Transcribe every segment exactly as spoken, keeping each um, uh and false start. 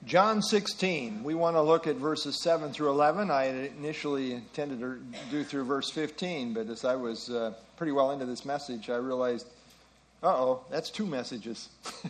John sixteen, we want to look at verses seven through eleven. I initially intended to do through verse fifteen, but as I was uh, pretty well into this message, I realized, uh-oh, that's two messages.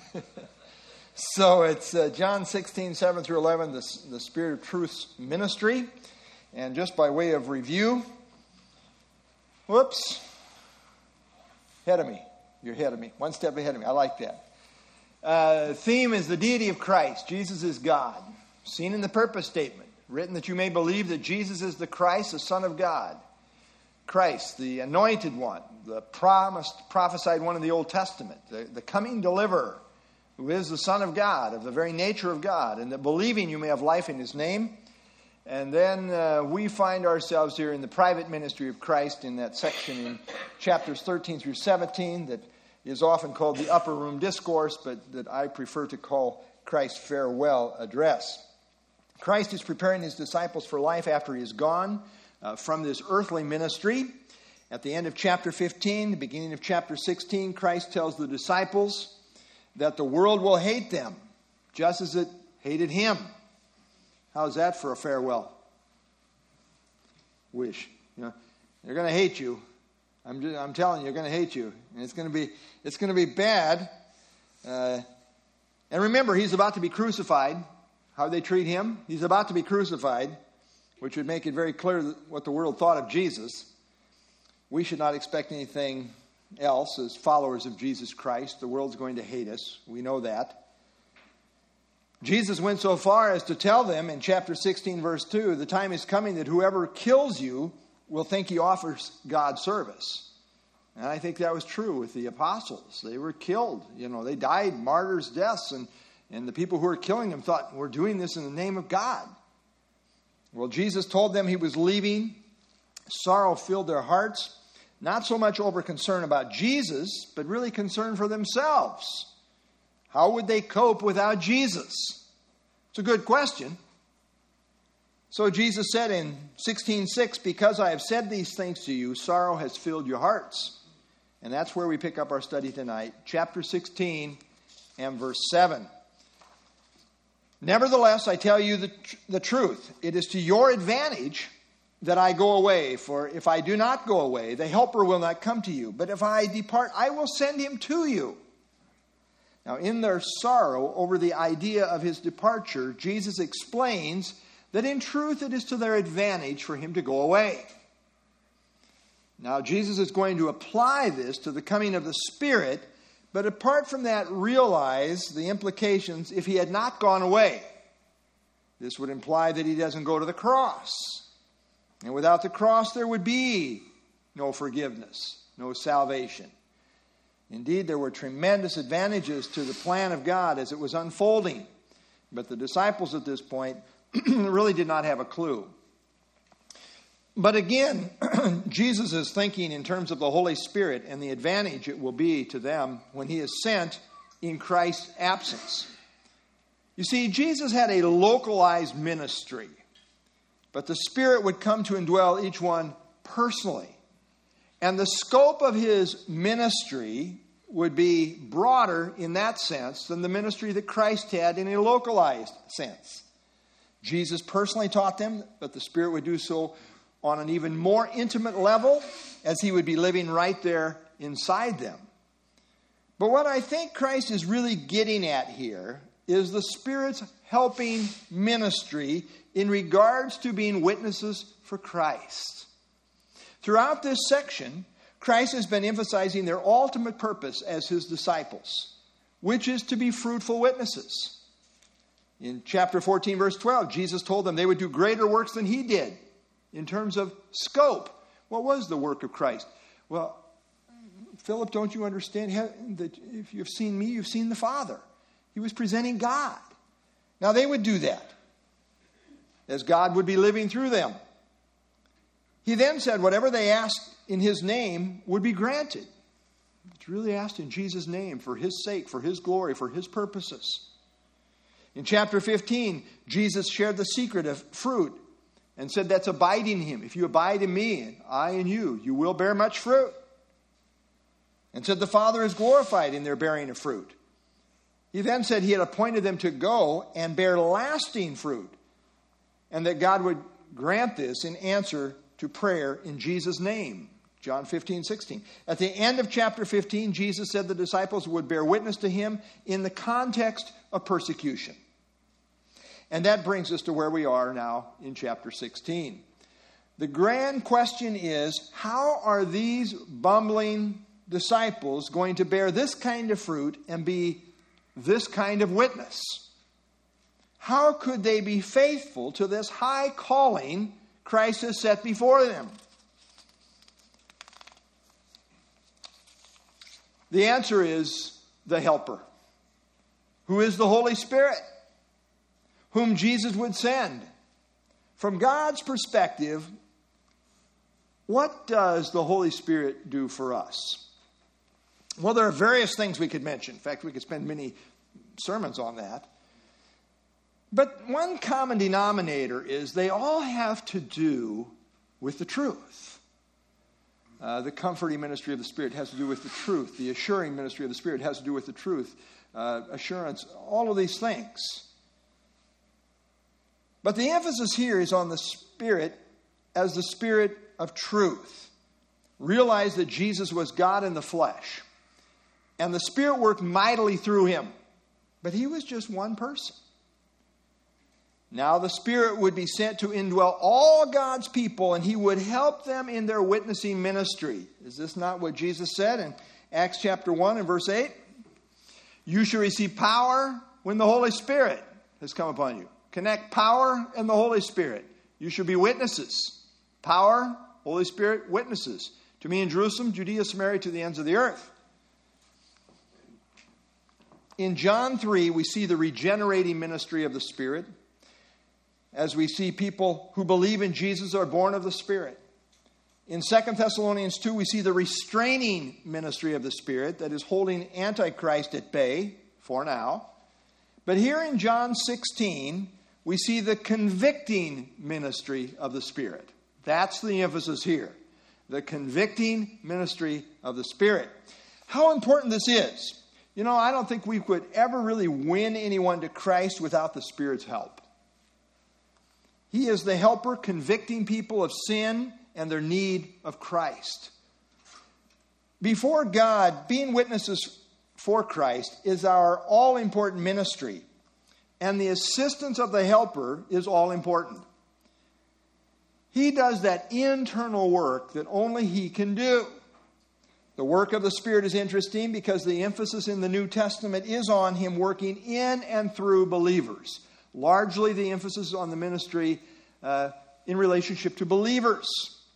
So it's uh, John sixteen, seven through eleven, the, the Spirit of Truth's ministry. And just by way of review, whoops, ahead of me. You're ahead of me. One step ahead of me. I like that. Uh, theme is the deity of Christ. Jesus is God. Seen in the purpose statement. Written that you may believe that Jesus is the Christ, the Son of God. Christ, the anointed one, the promised, prophesied one in the Old Testament, the, the coming deliverer, who is the Son of God, of the very nature of God, and that believing you may have life in His name. And then uh, we find ourselves here in the private ministry of Christ in that section in chapters thirteen through seventeen that is often called the Upper Room Discourse, but that I prefer to call Christ's Farewell Address. Christ is preparing His disciples for life after He is gone uh, from this earthly ministry. At the end of chapter fifteen, the beginning of chapter sixteen, Christ tells the disciples that the world will hate them, just as it hated Him. How's that for a farewell wish? You know, they're going to hate you. I'm, just, I'm telling you, they're going to hate you, and it's going to be it's going to be bad. Uh, and remember, He's about to be crucified. How they treat Him? He's about to be crucified, which would make it very clear what the world thought of Jesus. We should not expect anything else as followers of Jesus Christ. The world's going to hate us. We know that. Jesus went so far as to tell them in chapter sixteen, verse two, the time is coming that whoever kills you will think he offers God service. And I think that was true with the apostles. They were killed. You know, they died martyrs' deaths, and, and the people who were killing them thought, we're doing this in the name of God. Well, Jesus told them He was leaving. Sorrow filled their hearts, not so much over concern about Jesus, but really concern for themselves. How would they cope without Jesus? It's a good question. So Jesus said in sixteen six, because I have said these things to you, sorrow has filled your hearts. And that's where we pick up our study tonight. Chapter sixteen and verse seven. Nevertheless, I tell you the, tr- the truth. It is to your advantage that I go away. For if I do not go away, the Helper will not come to you. But if I depart, I will send Him to you. Now, in their sorrow over the idea of His departure, Jesus explains that in truth it is to their advantage for Him to go away. Now, Jesus is going to apply this to the coming of the Spirit, but apart from that, realize the implications if He had not gone away. This would imply that He doesn't go to the cross. And without the cross, there would be no forgiveness, no salvation. Indeed, there were tremendous advantages to the plan of God as it was unfolding. But the disciples at this point really did not have a clue. But again, Jesus is thinking in terms of the Holy Spirit and the advantage it will be to them when He is sent in Christ's absence. You see, Jesus had a localized ministry, but the Spirit would come to indwell each one personally. And the scope of His ministry would be broader in that sense than the ministry that Christ had in a localized sense. Jesus personally taught them, but the Spirit would do so on an even more intimate level as He would be living right there inside them. But what I think Christ is really getting at here is the Spirit's helping ministry in regards to being witnesses for Christ. Throughout this section, Christ has been emphasizing their ultimate purpose as His disciples, which is to be fruitful witnesses. In chapter fourteen, verse twelve, Jesus told them they would do greater works than He did in terms of scope. What was the work of Christ? Well, Philip, don't you understand that if you've seen me, you've seen the Father? He was presenting God. Now they would do that as God would be living through them. He then said whatever they asked in His name would be granted. It's really asked in Jesus' name for His sake, for His glory, for His purposes. In chapter fifteen, Jesus shared the secret of fruit and said that's abiding in Him. If you abide in me and I in you, you will bear much fruit. And said the Father is glorified in their bearing of fruit. He then said he had appointed them to go and bear lasting fruit, and that God would grant this in answer to prayer in Jesus' name. John fifteen, sixteen. At the end of chapter fifteen, Jesus said the disciples would bear witness to him in the context of persecution. And that brings us to where we are now in chapter sixteen. The grand question is, how are these bumbling disciples going to bear this kind of fruit and be this kind of witness? How could they be faithful to this high calling Christ has set before them? The answer is the Helper, who is the Holy Spirit, whom Jesus would send. From God's perspective, what does the Holy Spirit do for us? Well, there are various things we could mention. In fact, we could spend many sermons on that. But one common denominator is they all have to do with the truth. Uh, the comforting ministry of the Spirit has to do with the truth. The assuring ministry of the Spirit has to do with the truth. Uh, assurance, all of these things. But the emphasis here is on the Spirit as the Spirit of truth. Realize that Jesus was God in the flesh. And the Spirit worked mightily through him. But he was just one person. Now the Spirit would be sent to indwell all God's people, and he would help them in their witnessing ministry. Is this not what Jesus said in Acts chapter one and verse eight? You shall receive power when the Holy Spirit has come upon you. Connect power and the Holy Spirit. You shall be witnesses. Power, Holy Spirit, witnesses. To me in Jerusalem, Judea, Samaria, to the ends of the earth. In John three, we see the regenerating ministry of the Spirit, as we see people who believe in Jesus are born of the Spirit. In Second Thessalonians two, we see the restraining ministry of the Spirit that is holding Antichrist at bay for now. But here in John sixteen, we see the convicting ministry of the Spirit. That's the emphasis here. The convicting ministry of the Spirit. How important this is. You know, I don't think we could ever really win anyone to Christ without the Spirit's help. He is the helper convicting people of sin and their need of Christ. Before God, being witnesses for Christ is our all-important ministry. And the assistance of the helper is all-important. He does that internal work that only he can do. The work of the Spirit is interesting because the emphasis in the New Testament is on him working in and through believers. Largely the emphasis is on the ministry uh, in relationship to believers.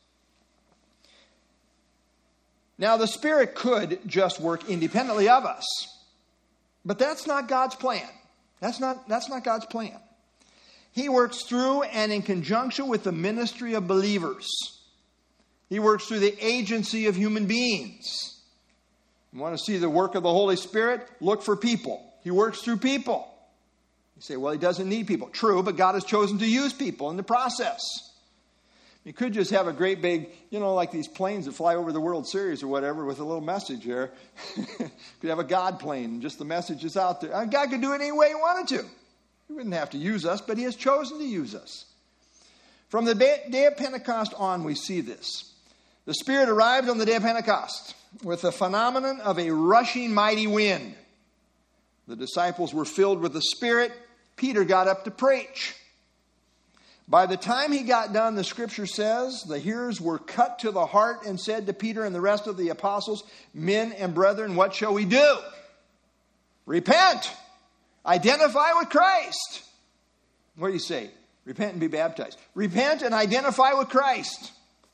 Now the Spirit could just work independently of us. But that's not God's plan. That's not, that's not God's plan. He works through and in conjunction with the ministry of believers. He works through the agency of human beings. You want to see the work of the Holy Spirit? Look for people. He works through people. You say, well, he doesn't need people. True, but God has chosen to use people in the process. You could just have a great big, you know, like these planes that fly over the World Series or whatever with a little message there. You could have a God plane and just the message is out there. God could do it any way he wanted to. He wouldn't have to use us, but he has chosen to use us. From the day of Pentecost on, we see this. The Spirit arrived on the day of Pentecost with the phenomenon of a rushing mighty wind. The disciples were filled with the Spirit. Peter got up to preach. By the time he got done, the scripture says, the hearers were cut to the heart and said to Peter and the rest of the apostles, men and brethren, what shall we do? Repent. Identify with Christ. What do you say? Repent and be baptized. Repent and identify with Christ.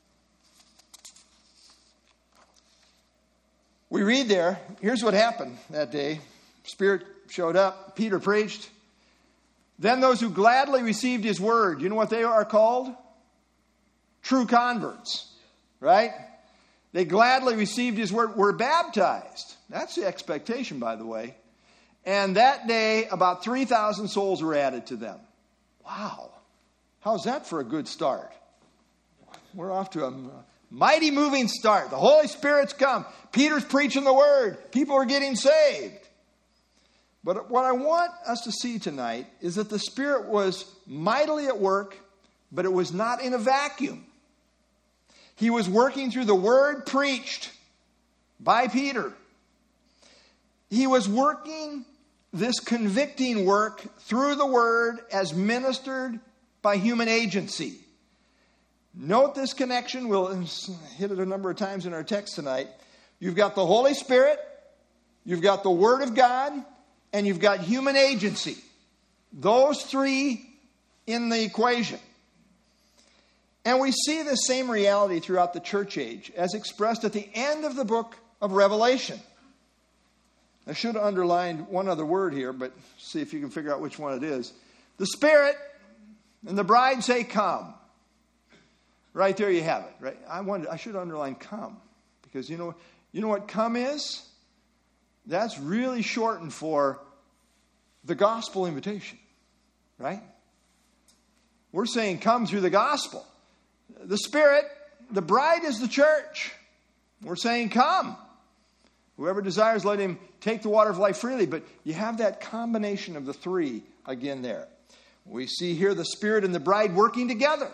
We read there, here's what happened that day. Spirit showed up. Peter preached. Then those who gladly received his word, you know what they are called? True converts, right? They gladly received his word, were baptized. That's the expectation, by the way. And that day, about three thousand souls were added to them. Wow. How's that for a good start? We're off to a mighty moving start. The Holy Spirit's come. Peter's preaching the word. People are getting saved. But what I want us to see tonight is that the Spirit was mightily at work, but it was not in a vacuum. He was working through the word preached by Peter. He was working this convicting work through the word as ministered by human agency. Note this connection. We'll hit it a number of times in our text tonight. You've got the Holy Spirit, you've got the Word of God, and you've got human agency. Those three in the equation. And we see the same reality throughout the church age as expressed at the end of the book of Revelation. I should have underlined one other word here, but see if you can figure out which one it is. The Spirit and the bride say, come. Right there you have it. Right? I wanted, I should underline come. Because you know, you know what come is? That's really shortened for the gospel invitation. Right? We're saying come through the gospel. The Spirit, the bride is the church. We're saying come. Whoever desires, let him take the water of life freely. But you have that combination of the three again there. We see here the Spirit and the bride working together.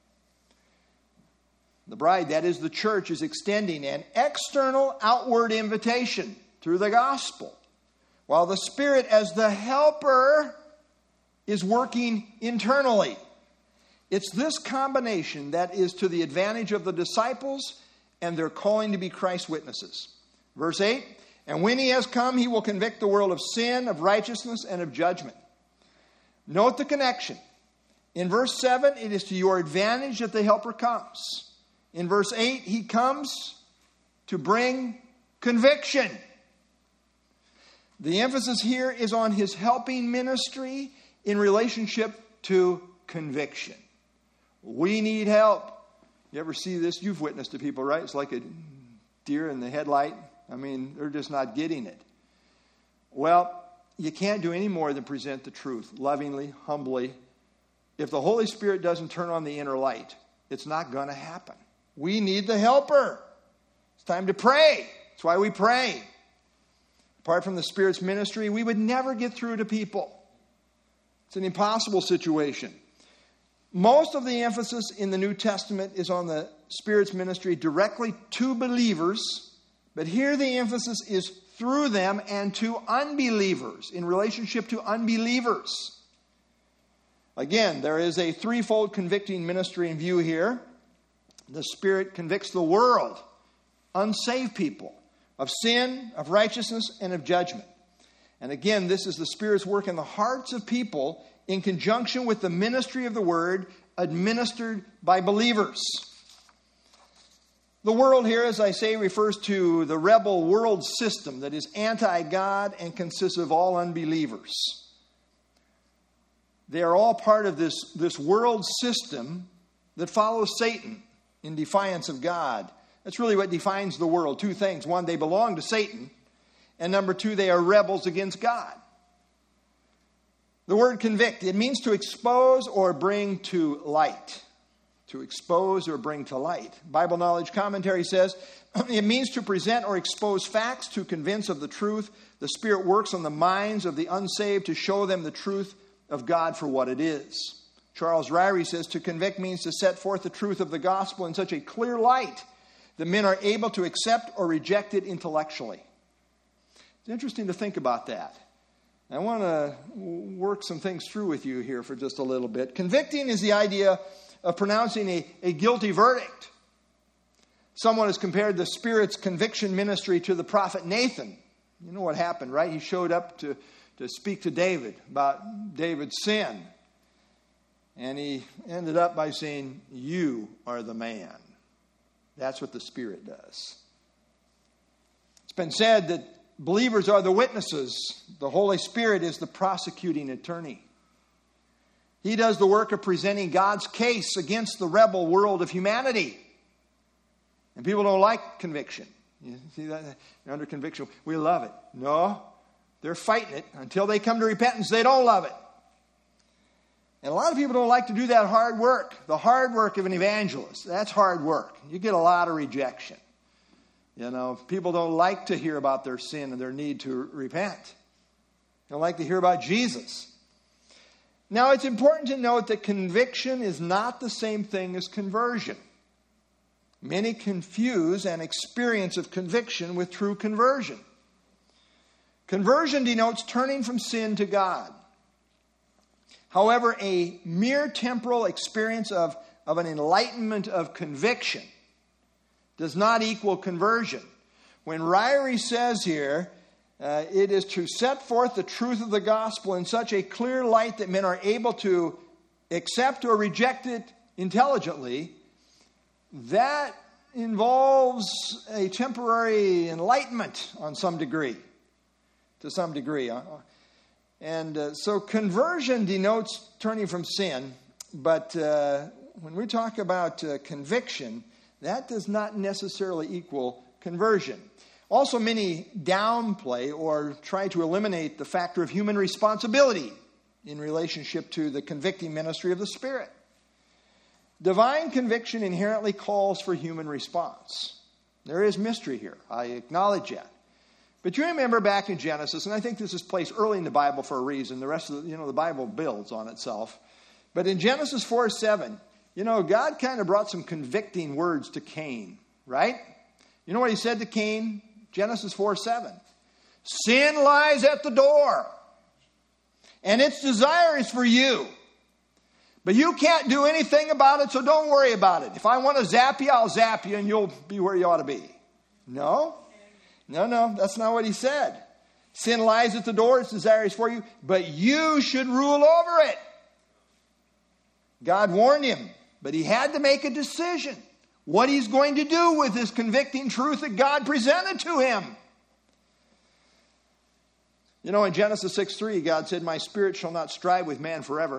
The bride, that is the church, is extending an external outward invitation through the gospel, while the Spirit as the helper is working internally. It's this combination that is to the advantage of the disciples and their calling to be Christ's witnesses. Verse eight, and when he has come, he will convict the world of sin, of righteousness, and of judgment. Note the connection. In verse seven, it is to your advantage that the helper comes. In verse eight, he comes to bring conviction. The emphasis here is on his helping ministry in relationship to conviction. We need help. You ever see this? You've witnessed to people, right? It's like a deer in the headlight. I mean, they're just not getting it. Well, you can't do any more than present the truth lovingly, humbly. If the Holy Spirit doesn't turn on the inner light, it's not going to happen. We need the helper. It's time to pray. That's why we pray. Apart from the Spirit's ministry, we would never get through to people. It's an impossible situation. Most of the emphasis in the New Testament is on the Spirit's ministry directly to believers, but here the emphasis is through them and to unbelievers, in relationship to unbelievers. Again, there is a threefold convicting ministry in view here. The Spirit convicts the world, unsaved people, of sin, of righteousness, and of judgment. And again, this is the Spirit's work in the hearts of people in conjunction with the ministry of the Word administered by believers. The world here, as I say, refers to the rebel world system that is anti-God and consists of all unbelievers. They are all part of this, this world system that follows Satan in defiance of God. That's really what defines the world. Two things. One, they belong to Satan. And number two, they are rebels against God. The word convict, it means to expose or bring to light. To expose or bring to light. Bible Knowledge Commentary says, it means to present or expose facts to convince of the truth. The Spirit works on the minds of the unsaved to show them the truth of God for what it is. Charles Ryrie says, to convict means to set forth the truth of the gospel in such a clear light that men are able to accept or reject it intellectually. It's interesting to think about that. I want to work some things through with you here for just a little bit. Convicting is the idea of pronouncing a, a guilty verdict. Someone has compared the Spirit's conviction ministry to the prophet Nathan. You know what happened, right? He showed up to, to speak to David about David's sin. And he ended up by saying, you are the man. That's what the Spirit does. It's been said that believers are the witnesses. The Holy Spirit is the prosecuting attorney. He does the work of presenting God's case against the rebel world of humanity. And people don't like conviction. You see that? They're under conviction. We love it. No, they're fighting it. Until they come to repentance, they don't love it. And a lot of people don't like to do that hard work. The hard work of an evangelist. That's hard work. You get a lot of rejection. You know, people don't like to hear about their sin and their need to repent. They'll like to hear about Jesus. Now, it's important to note that conviction is not the same thing as conversion. Many confuse an experience of conviction with true conversion. Conversion denotes turning from sin to God. However, a mere temporal experience of, of an enlightenment of conviction does not equal conversion. When Ryrie says here, uh, it is to set forth the truth of the gospel in such a clear light that men are able to accept or reject it intelligently, that involves a temporary enlightenment on some degree, to some degree. And uh, so conversion denotes turning from sin, but uh, when we talk about uh, conviction, that does not necessarily equal conversion. Also, many downplay or try to eliminate the factor of human responsibility in relationship to the convicting ministry of the Spirit. Divine conviction inherently calls for human response. There is mystery here. I acknowledge that. But you remember back in Genesis, and I think this is placed early in the Bible for a reason. The rest of the, you know, the Bible builds on itself. But in Genesis four seven, you know, God kind of brought some convicting words to Cain, right? You know what he said to Cain? Genesis four seven. Sin lies at the door, and its desire is for you. But you can't do anything about it, so don't worry about it. If I want to zap you, I'll zap you, and you'll be where you ought to be. No? No, no, that's not what he said. Sin lies at the door, its desire is for you, but you should rule over it. God warned him, but he had to make a decision what he's going to do with this convicting truth that God presented to him. You know, in Genesis six three, God said, my spirit shall not strive with man forever.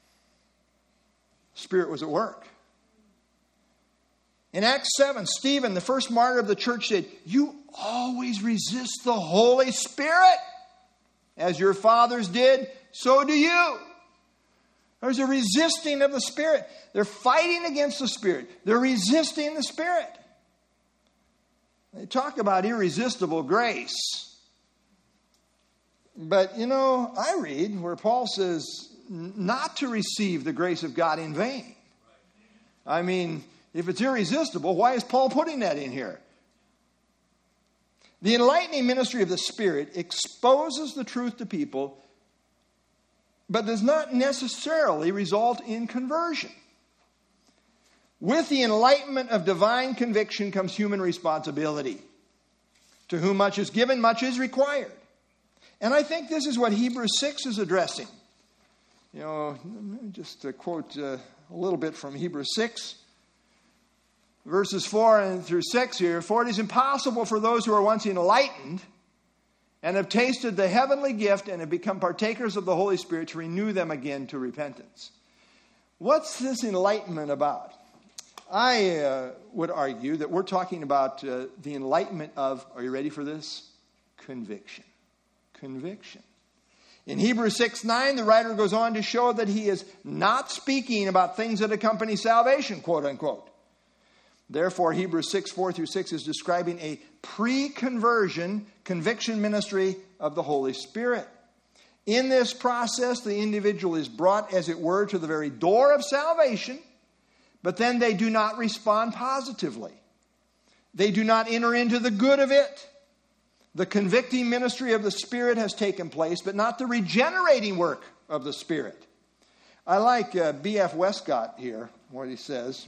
Spirit was at work. In Acts seven, Stephen, the first martyr of the church, said, you always resist the Holy Spirit. As your fathers did, so do you. There's a resisting of the Spirit. They're fighting against the Spirit. They're resisting the Spirit. They talk about irresistible grace. But, you know, I read where Paul says not to receive the grace of God in vain. I mean, if it's irresistible, why is Paul putting that in here? The enlightening ministry of the Spirit exposes the truth to people, but does not necessarily result in conversion. With the enlightenment of divine conviction comes human responsibility. To whom much is given, much is required. And I think this is what Hebrews six is addressing. You know, just to quote uh, a little bit from Hebrews six. Verses four and through six here. For it is impossible for those who are once enlightened and have tasted the heavenly gift and have become partakers of the Holy Spirit to renew them again to repentance. What's this enlightenment about? I uh, would argue that we're talking about uh, the enlightenment of, are you ready for this? Conviction. Conviction. In Hebrews six nine, the writer goes on to show that he is not speaking about things that accompany salvation, quote unquote. Therefore, Hebrews six four through six is describing a pre-conversion conviction ministry of the Holy Spirit. In this process, the individual is brought, as it were, to the very door of salvation, but then they do not respond positively. They do not enter into the good of it. The convicting ministry of the Spirit has taken place, but not the regenerating work of the Spirit. I like uh, B F Westcott here, what he says.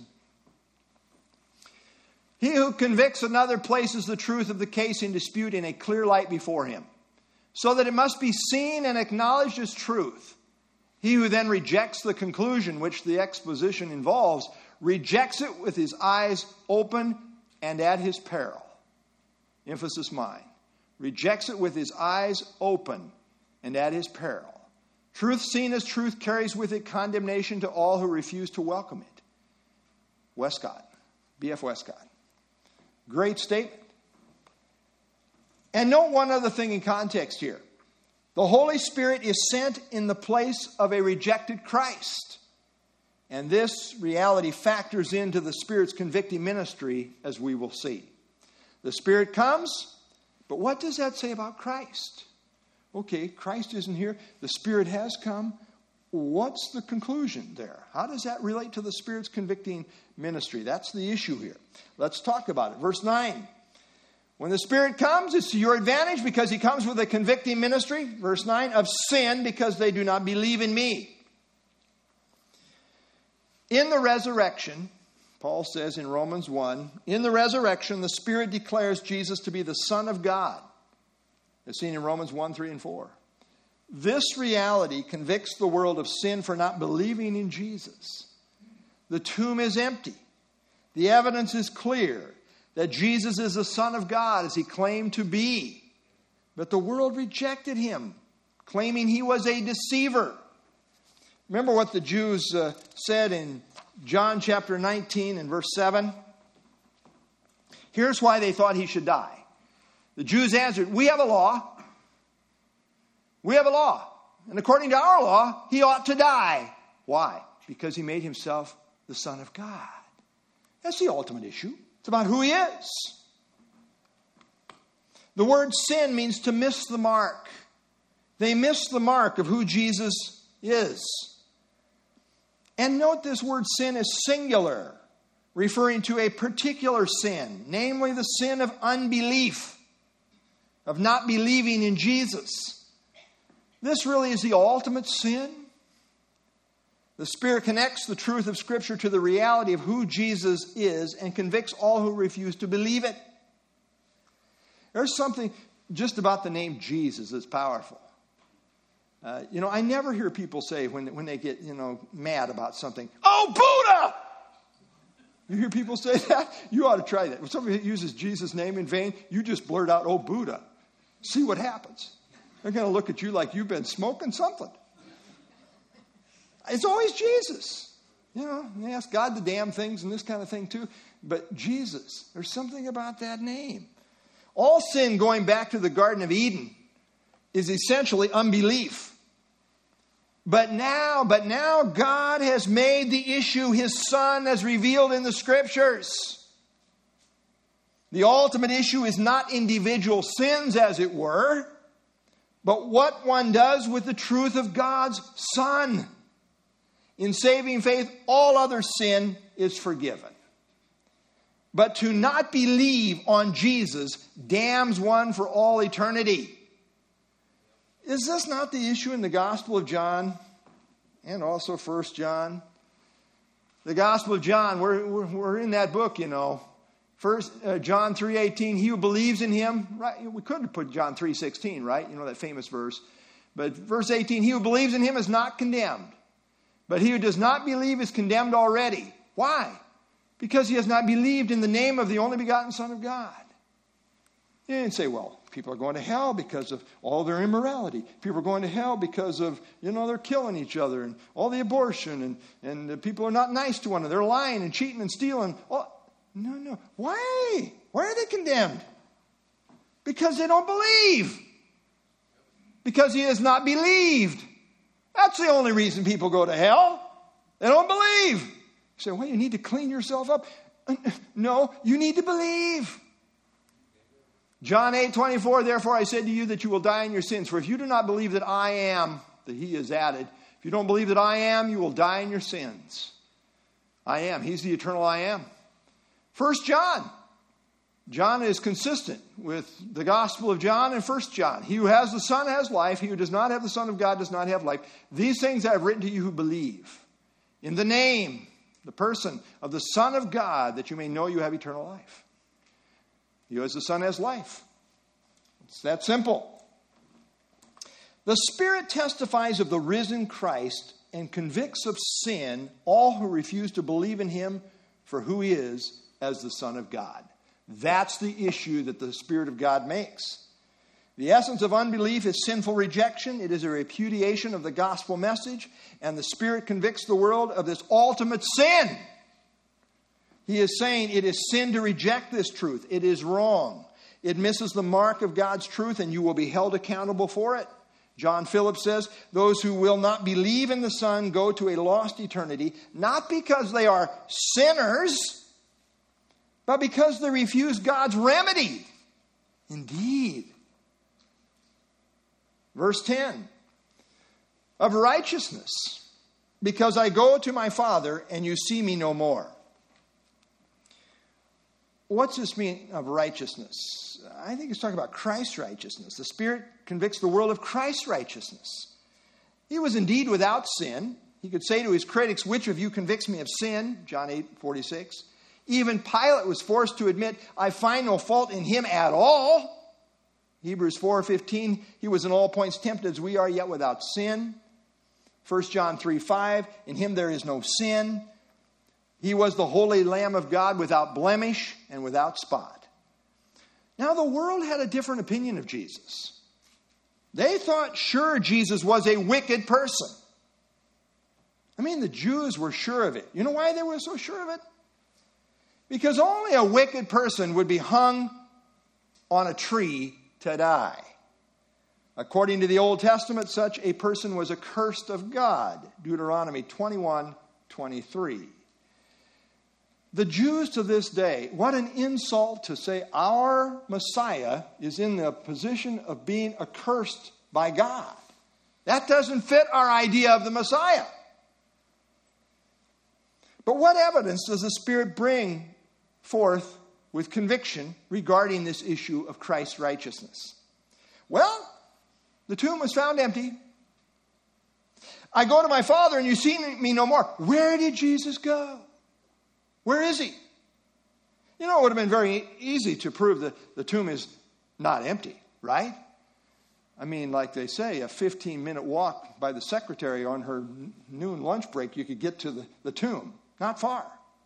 He who convicts another places the truth of the case in dispute in a clear light before him, so that it must be seen and acknowledged as truth. He who then rejects the conclusion which the exposition involves, rejects it with his eyes open and at his peril. Emphasis mine. Rejects it with his eyes open and at his peril. Truth seen as truth carries with it condemnation to all who refuse to welcome it. Westcott. B F Westcott. Great statement. And note one other thing in context here. The Holy Spirit is sent in the place of a rejected Christ. And this reality factors into the Spirit's convicting ministry, as we will see. The Spirit comes, but what does that say about Christ? Okay, Christ isn't here. The Spirit has come. What's the conclusion there? How does that relate to the Spirit's convicting ministry? That's the issue here. Let's talk about it. Verse nine. When the Spirit comes, it's to your advantage because he comes with a convicting ministry. Verse nine, of sin because they do not believe in me. In the resurrection, Paul says in Romans one, in the resurrection, the Spirit declares Jesus to be the Son of God. As seen in Romans one, three, and four. This reality convicts the world of sin for not believing in Jesus. The tomb is empty. The evidence is clear that Jesus is the Son of God as he claimed to be. But the world rejected him, claiming he was a deceiver. Remember what the Jews uh, said in John chapter nineteen and verse seven? Here's why they thought he should die. The Jews answered, we have a law. We have a law. And according to our law, he ought to die. Why? Because he made himself the Son of God. That's the ultimate issue. It's about who he is. The word sin means to miss the mark. They missed the mark of who Jesus is. And note this word sin is singular, referring to a particular sin, namely the sin of unbelief, of not believing in Jesus. This really is the ultimate sin. The Spirit connects the truth of Scripture to the reality of who Jesus is and convicts all who refuse to believe it. There's something just about the name Jesus that's powerful. Uh, you know, I never hear people say when, when they get, you know, mad about something, oh, Buddha! You hear people say that? You ought to try that. When somebody uses Jesus' name in vain, you just blurt out, oh, Buddha. See what happens. They're going to look at you like you've been smoking something. It's always Jesus. You know, they ask God the damn things and this kind of thing too. But Jesus, there's something about that name. All sin going back to the Garden of Eden is essentially unbelief. But now, but now God has made the issue his Son as revealed in the Scriptures. The ultimate issue is not individual sins, as it were, but what one does with the truth of God's Son. In saving faith, all other sin is forgiven. But to not believe on Jesus damns one for all eternity. Is this not the issue in the Gospel of John and also First John? The Gospel of John, we're, we're, we're in that book, you know. First uh, John three eighteen, he who believes in him, right? We could have put John three sixteen, right? You know that famous verse. But verse eighteen, he who believes in him is not condemned. But he who does not believe is condemned already. Why? Because he has not believed in the name of the only begotten Son of God. You didn't say, well, people are going to hell because of all their immorality. People are going to hell because of, you know, they're killing each other and all the abortion and, and the people are not nice to one another. They're lying and cheating and stealing. Oh, no, no. Why? Why are they condemned? Because they don't believe. Because he has not believed. That's the only reason people go to hell. They don't believe. You say, well, you need to clean yourself up. No, you need to believe. John eight twenty-four, therefore I said to you that you will die in your sins. For if you do not believe that I am, that he is added, if you don't believe that I am, you will die in your sins. I am. He's the eternal I am. First John. John is consistent with the Gospel of John and First John. He who has the Son has life. He who does not have the Son of God does not have life. These things I have written to you who believe. In the name, the person of the Son of God, that you may know you have eternal life. He who has the Son has life. It's that simple. The Spirit testifies of the risen Christ and convicts of sin all who refuse to believe in him for who he is as the Son of God. That's the issue that the Spirit of God makes. The essence of unbelief is sinful rejection. It is a repudiation of the gospel message. And the Spirit convicts the world of this ultimate sin. He is saying it is sin to reject this truth. It is wrong. It misses the mark of God's truth and you will be held accountable for it. John Phillips says, those who will not believe in the Son go to a lost eternity, not because they are sinners, but because they refuse God's remedy. Indeed. Verse ten, of righteousness, because I go to my Father and you see me no more. What's this mean of righteousness? I think it's talking about Christ's righteousness. The Spirit convicts the world of Christ's righteousness. He was indeed without sin. He could say to his critics, which of you convicts me of sin? John eight forty-six. Even Pilate was forced to admit, I find no fault in him at all. Hebrews four fifteen, he was in all points tempted as we are, yet without sin. First John three five, in him there is no sin. He was the holy Lamb of God without blemish and without spot. Now the world had a different opinion of Jesus. They thought sure Jesus was a wicked person. I mean, the Jews were sure of it. You know why they were so sure of it? Because only a wicked person would be hung on a tree to die. According to the Old Testament, such a person was accursed of God. Deuteronomy twenty-one twenty-three. The Jews to this day, what an insult to say our Messiah is in the position of being accursed by God. That doesn't fit our idea of the Messiah. But what evidence does the Spirit bring forth with conviction regarding this issue of Christ's righteousness? Well, the tomb was found empty. I go to my Father and you see me no more. Where did Jesus go? Where is he? You know, it would have been very easy to prove that the tomb is not empty, right? I mean, like they say, a fifteen-minute walk by the secretary on her noon lunch break, you could get to the, the tomb. Not far.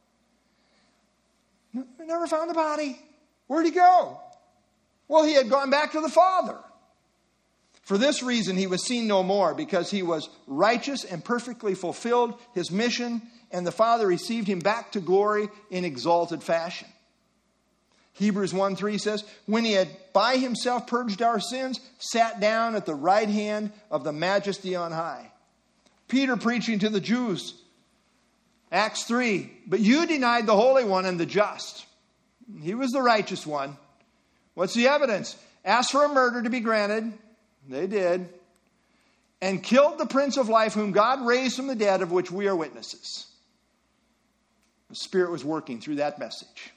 We never found the body. Where'd he go? Well, he had gone back to the Father. For this reason, he was seen no more, because he was righteous and perfectly fulfilled his mission, and the Father received him back to glory in exalted fashion. Hebrews one three says, when he had by himself purged our sins, sat down at the right hand of the Majesty on high. Peter preaching to the Jews, Acts three, but you denied the Holy One and the just. He was the righteous one. What's the evidence? Asked for a murder to be granted. They did. And killed the Prince of Life, whom God raised from the dead, of which we are witnesses. The Spirit was working through that message.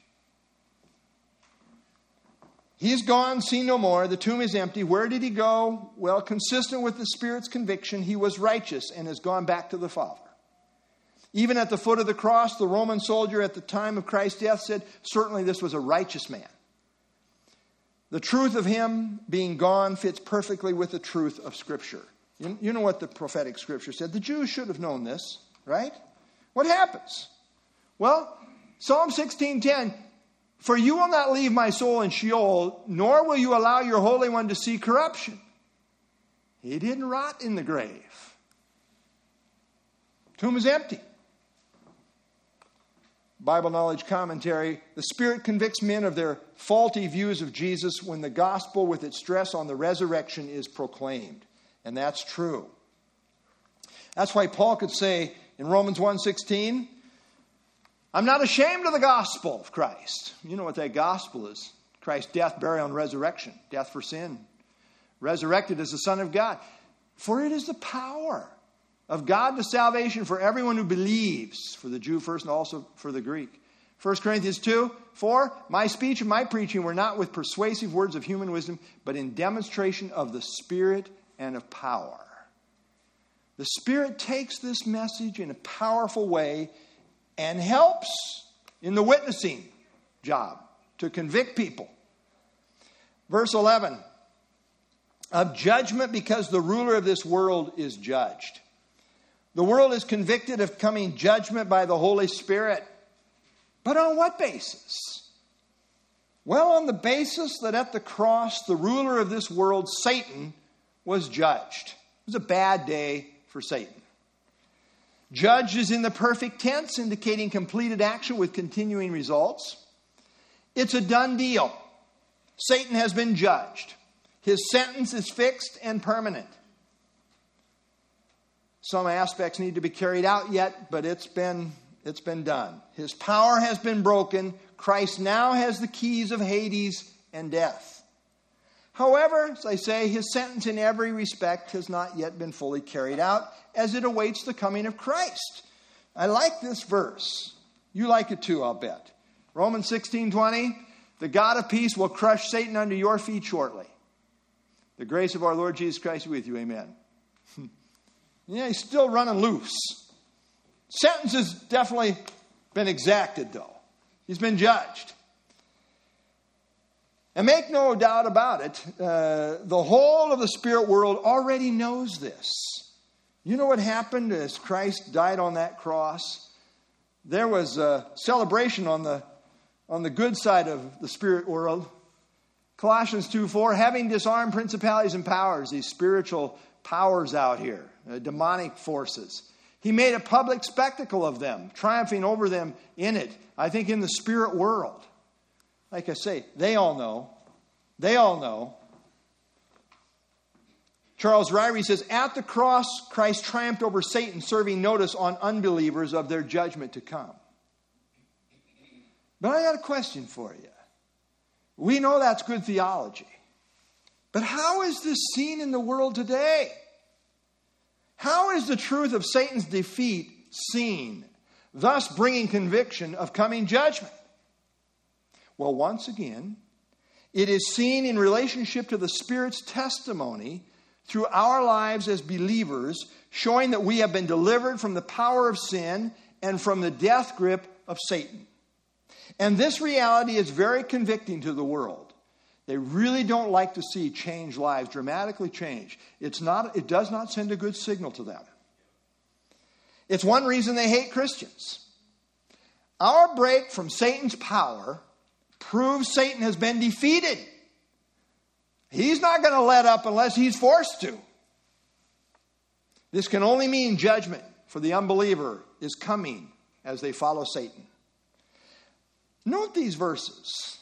He's gone, seen no more. The tomb is empty. Where did he go? Well, consistent with the Spirit's conviction, he was righteous and has gone back to the Father. Even at the foot of the cross, the Roman soldier at the time of Christ's death said, certainly this was a righteous man. The truth of him being gone fits perfectly with the truth of Scripture. You, you know what the prophetic Scripture said. The Jews should have known this, right? What happens? Well, Psalm sixteen ten, for you will not leave my soul in Sheol, nor will you allow your Holy One to see corruption. He didn't rot in the grave. Tomb is empty. Bible Knowledge Commentary, the Spirit convicts men of their faulty views of Jesus when the gospel with its stress on the resurrection is proclaimed. And that's true. That's why Paul could say in Romans one sixteen, I'm not ashamed of the gospel of Christ. You know what that gospel is. Christ's death, burial, and resurrection. Death for sin. Resurrected as the Son of God. For it is the power of God to salvation for everyone who believes, for the Jew first and also for the Greek. First Corinthians two, four, my speech and my preaching were not with persuasive words of human wisdom, but in demonstration of the Spirit and of power. The Spirit takes this message in a powerful way and helps in the witnessing job to convict people. Verse eleven, of judgment because the ruler of this world is judged. The world is convicted of coming judgment by the Holy Spirit. But on what basis? Well, on the basis that at the cross, the ruler of this world, Satan, was judged. It was a bad day for Satan. Judged is in the perfect tense, indicating completed action with continuing results. It's a done deal. Satan has been judged. His sentence is fixed and permanent. Some aspects need to be carried out yet, but it's been, it's been done. His power has been broken. Christ now has the keys of Hades and death. However, as I say, his sentence in every respect has not yet been fully carried out as it awaits the coming of Christ. I like this verse. You like it too, I'll bet. Romans sixteen twenty, the God of peace will crush Satan under your feet shortly. The grace of our Lord Jesus Christ be with you, amen. Yeah, he's still running loose. Sentence has definitely been exacted, though. He's been judged. And make no doubt about it, uh, the whole of the spirit world already knows this. You know what happened as Christ died on that cross? There was a celebration on the, on the good side of the spirit world. Colossians two four, having disarmed principalities and powers, these spiritual powers out here, uh, demonic forces. He made a public spectacle of them, triumphing over them in it. I think in the spirit world. Like I say, they all know. They all know. Charles Ryrie says, at the cross, Christ triumphed over Satan, serving notice on unbelievers of their judgment to come. But I got a question for you. We know that's good theology. But how is this seen in the world today? How is the truth of Satan's defeat seen, thus bringing conviction of coming judgment? Well, once again, it is seen in relationship to the Spirit's testimony through our lives as believers, showing that we have been delivered from the power of sin and from the death grip of Satan. And this reality is very convicting to the world. They really don't like to see changed lives dramatically change. It's not, it does not send a good signal to them. It's one reason they hate Christians. Our break from Satan's power proves Satan has been defeated. He's not going to let up unless he's forced to. This can only mean judgment for the unbeliever is coming as they follow Satan. Note these verses.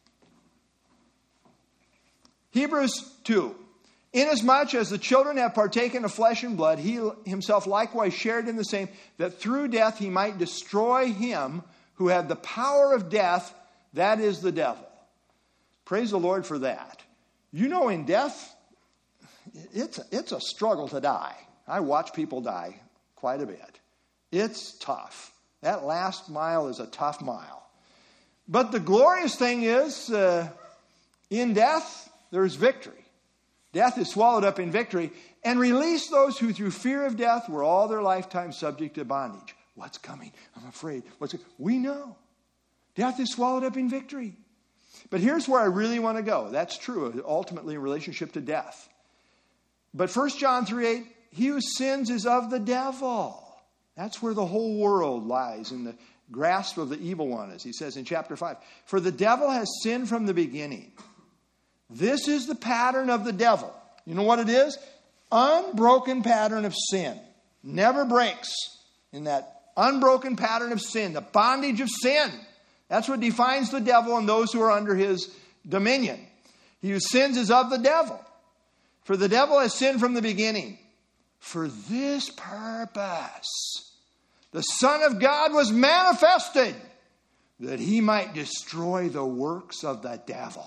Hebrews two. Inasmuch as the children have partaken of flesh and blood, he himself likewise shared in the same, that through death he might destroy him who had the power of death, that is the devil. Praise the Lord for that. You know, in death, it's a, it's a struggle to die. I watch people die quite a bit. It's tough. That last mile is a tough mile. But the glorious thing is, uh, in death, there's victory. Death is swallowed up in victory, and release those who through fear of death were all their lifetime subject to bondage. What's coming? I'm afraid. What's it? We know. Death is swallowed up in victory. But here's where I really want to go. That's true, ultimately in relationship to death. But First John three eight, he who sins is of the devil. That's where the whole world lies, in the grasp of the evil one, as he says in chapter five. For the devil has sinned from the beginning. This is the pattern of the devil. You know what it is? Unbroken pattern of sin. Never breaks in that unbroken pattern of sin. The bondage of sin. That's what defines the devil and those who are under his dominion. He who sins is of the devil. For the devil has sinned from the beginning. For this purpose, the Son of God was manifested, that he might destroy the works of the devil.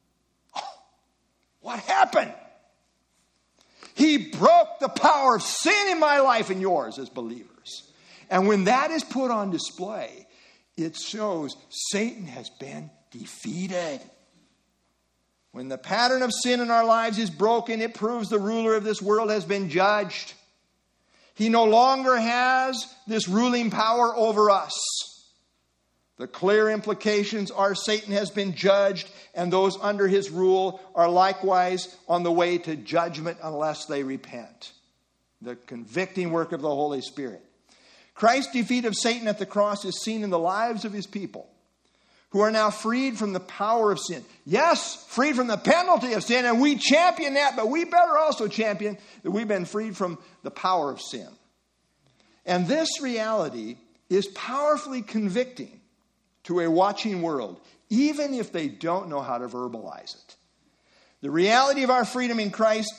What happened? He broke the power of sin in my life and yours as believers. And when that is put on display, it shows Satan has been defeated. When the pattern of sin in our lives is broken, it proves the ruler of this world has been judged. He no longer has this ruling power over us. The clear implications are Satan has been judged, and those under his rule are likewise on the way to judgment unless they repent. The convicting work of the Holy Spirit. Christ's defeat of Satan at the cross is seen in the lives of his people, who are now freed from the power of sin. Yes, freed from the penalty of sin, and we champion that, but we better also champion that we've been freed from the power of sin. And this reality is powerfully convicting to a watching world, even if they don't know how to verbalize it. The reality of our freedom in Christ,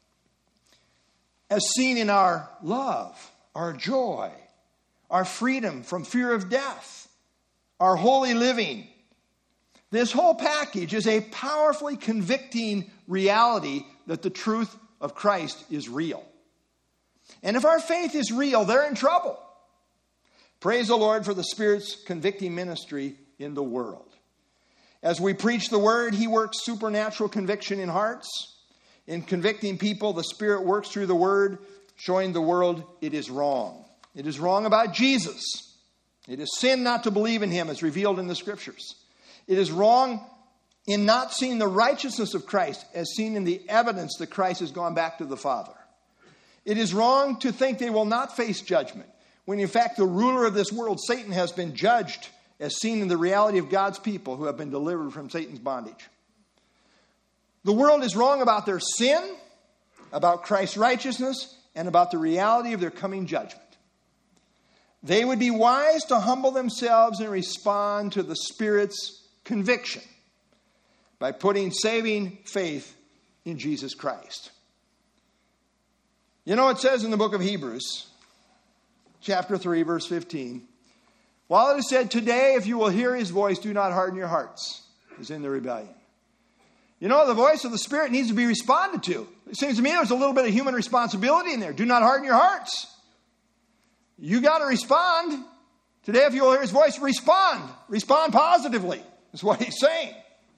as seen in our love, our joy, our freedom from fear of death, our holy living, This whole package is a powerfully convicting reality that the truth of Christ is real. And if our faith is real, they're in trouble. Praise the Lord for the Spirit's convicting ministry in the world. As we preach the word, he works supernatural conviction in hearts. In convicting people, the Spirit works through the word, showing the world it is wrong. It is wrong about Jesus. It is sin not to believe in him as revealed in the Scriptures. It is wrong in not seeing the righteousness of Christ as seen in the evidence that Christ has gone back to the Father. It is wrong to think they will not face judgment, when in fact the ruler of this world, Satan, has been judged as seen in the reality of God's people who have been delivered from Satan's bondage. The world is wrong about their sin, about Christ's righteousness, and about the reality of their coming judgment. They would be wise to humble themselves and respond to the Spirit's conviction by putting saving faith in Jesus Christ. You know, it says in the book of Hebrews, chapter three, verse fifteen, while it is said, today, if you will hear his voice, do not harden your hearts, as in the rebellion. You know, the voice of the Spirit needs to be responded to. It seems to me there's a little bit of human responsibility in there. Do not harden your hearts. You got to respond. Today, if you will hear his voice, respond. Respond positively, is what he's saying.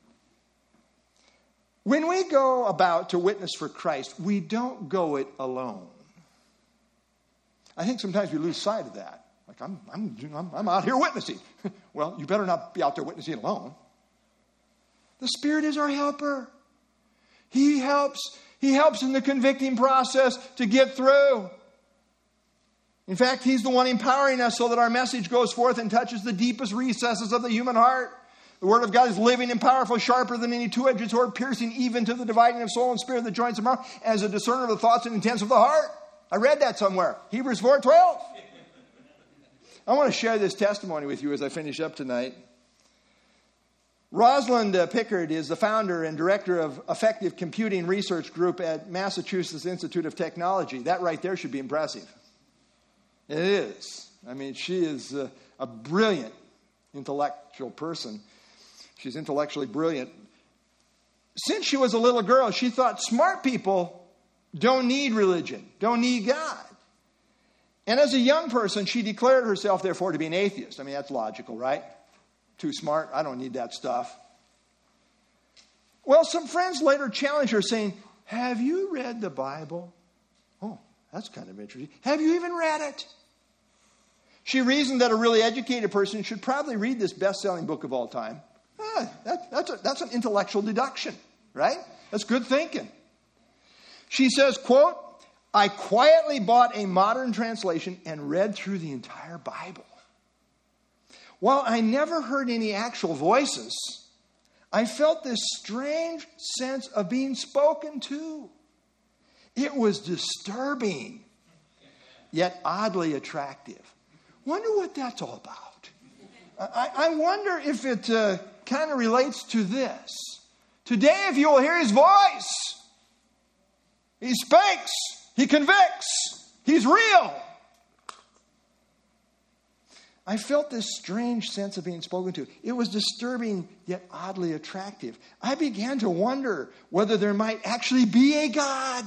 When we go about to witness for Christ, we don't go it alone. I think sometimes we lose sight of that. Like, I'm, I'm, I'm, I'm out here witnessing. Well, you better not be out there witnessing alone. The Spirit is our helper. He helps. He helps in the convicting process to get through. In fact, he's the one empowering us so that our message goes forth and touches the deepest recesses of the human heart. The Word of God is living and powerful, sharper than any two-edged sword, piercing even to the dividing of soul and spirit, the joints and marrow, as a discerner of the thoughts and intents of the heart. I read that somewhere. Hebrews four twelve. I want to share this testimony with you as I finish up tonight. Rosalind uh, Pickard is the founder and director of Effective Computing Research Group at Massachusetts Institute of Technology. That right there should be impressive. It is. I mean, she is a, a brilliant intellectual person. She's intellectually brilliant. Since she was a little girl, she thought smart people don't need religion, don't need God. And as a young person, she declared herself, therefore, to be an atheist. I mean, that's logical, right? Too smart. I don't need that stuff. Well, some friends later challenged her, saying, have you read the Bible? Oh, that's kind of interesting. Have you even read it? She reasoned that a really educated person should probably read this best-selling book of all time. Ah, that, that's, a, that's an intellectual deduction, right? That's good thinking. She says, quote, I quietly bought a modern translation and read through the entire Bible. While I never heard any actual voices, I felt this strange sense of being spoken to. It was disturbing, yet oddly attractive. Wonder what that's all about. I, I wonder if it uh, kind of relates to this. Today, if you will hear his voice, he speaks, he convicts, he's real. I felt this strange sense of being spoken to. It was disturbing, yet oddly attractive. I began to wonder whether there might actually be a God.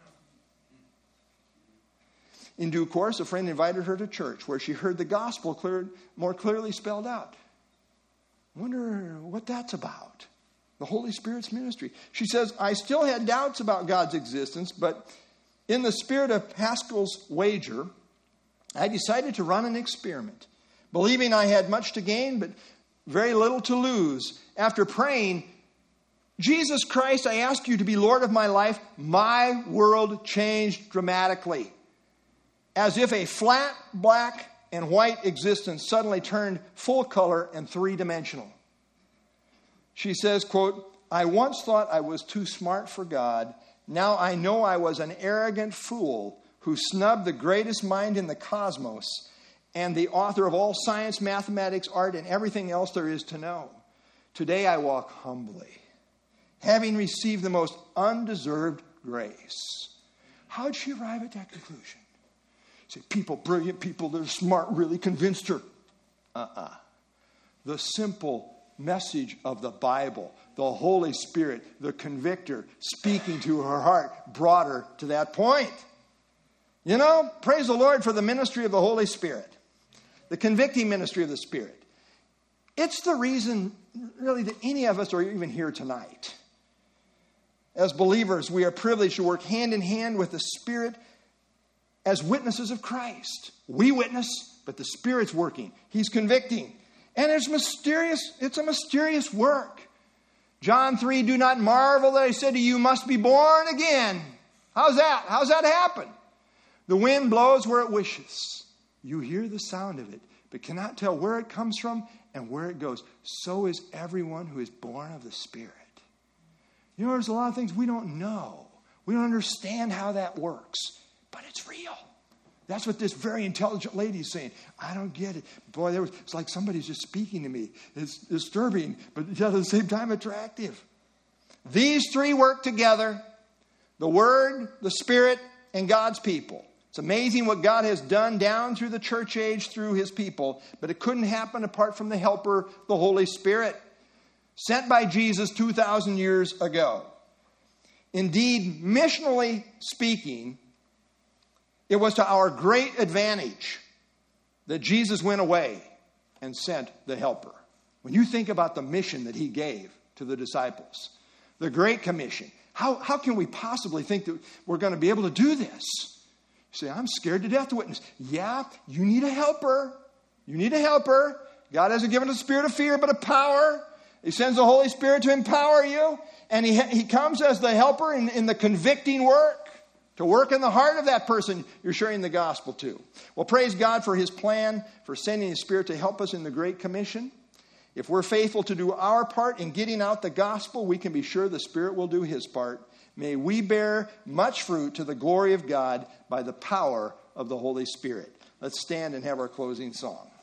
In due course, a friend invited her to church where she heard the gospel clear, more clearly spelled out. I wonder what that's about. The Holy Spirit's ministry. She says, I still had doubts about God's existence, but in the spirit of Pascal's wager, I decided to run an experiment. Believing I had much to gain, but very little to lose. After praying, Jesus Christ, I ask you to be Lord of my life, my world changed dramatically. As if a flat, black, and white existence suddenly turned full color and three-dimensional. She says, quote, I once thought I was too smart for God. Now I know I was an arrogant fool who snubbed the greatest mind in the cosmos and the author of all science, mathematics, art, and everything else there is to know. Today I walk humbly, having received the most undeserved grace. How did she arrive at that conclusion? Say, people, brilliant people, they're smart, really convinced her. Uh-uh. The simple, message of the Bible, the Holy Spirit, the convictor, speaking to her heart, brought her to that point. You know, praise the Lord for the ministry of the Holy Spirit, the convicting ministry of the Spirit. It's the reason, really, that any of us are even here tonight. As believers, we are privileged to work hand in hand with the Spirit as witnesses of Christ. We witness, but the Spirit's working. He's convicting. And it's mysterious. It's a mysterious work. John three, do not marvel that I said to you, you must be born again. How's that? How's that happen? The wind blows where it wishes. You hear the sound of it, but cannot tell where it comes from and where it goes. So is everyone who is born of the Spirit. You know, there's a lot of things we don't know. We don't understand how that works, but it's real. That's what this very intelligent lady is saying. I don't get it. Boy, there was, it's like somebody's just speaking to me. It's disturbing, but yet at the same time attractive. These three work together. The Word, the Spirit, and God's people. It's amazing what God has done down through the church age through His people, but it couldn't happen apart from the Helper, the Holy Spirit, sent by Jesus two thousand years ago. Indeed, missionally speaking, it was to our great advantage that Jesus went away and sent the Helper. When you think about the mission that He gave to the disciples, the Great Commission, how, how can we possibly think that we're going to be able to do this? You say, I'm scared to death to witness. Yeah, you need a helper. You need a helper. God hasn't given us a spirit of fear, but a power. He sends the Holy Spirit to empower you. And he, he comes as the helper in, in the convicting work, to work in the heart of that person you're sharing the gospel to. Well, praise God for His plan for sending His Spirit to help us in the Great Commission. If we're faithful to do our part in getting out the gospel, we can be sure the Spirit will do His part. May we bear much fruit to the glory of God by the power of the Holy Spirit. Let's stand and have our closing song.